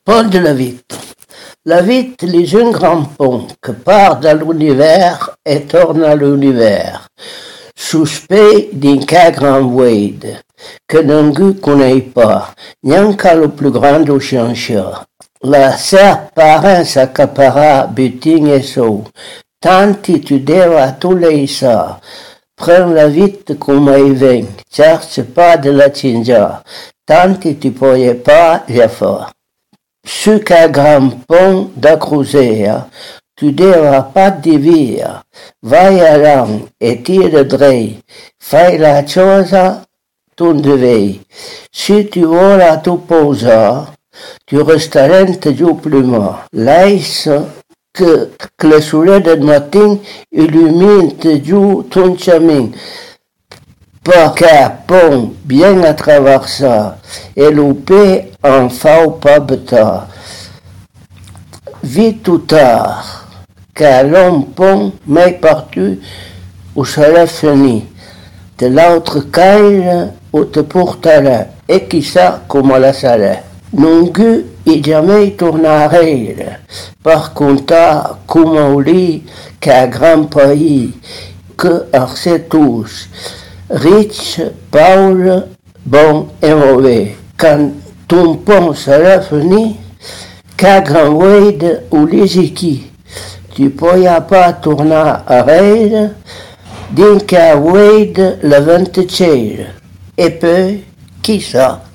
Pont de la Vitre. La Vitre est un grand pont que part dans l'univers et torne à l'univers. Suspect d'un cas grand wade, que ningú connaît pas, nianca le plus grand océan. La serpe parent s'accapara butin et sou, tant étudiera tous les ça. Prends la Vitre comme elle vient, cherche pas de la tinja, tant tu pourrais pas y faire. Ce qu'un grand pont d'accrousea, tu devras pas divire, vai allant et tire dre, fai la chose ton devei. Si tu volas t'opposer, tu resteras giù prima. Laisse que le soleil du matin illumine giù ton chemin. Parce qu'un pont bien à traverser et le paix en faut pas bêta. Vite ou tard, car l'homme pont m'est parti où sera fini. De l'autre caille où te portera et qui sait comment la sera. Ningú et jamais tournerai par contre comme on lit qu'un grand pays que sait tous. Riche, pauvre, bon et mauvais. Quand ton pont sera fini, qu'un grand wade ou les équipes, tu ne pourras pas tourner à raide, d'un qu'un wade le 24. Et puis, qui ça?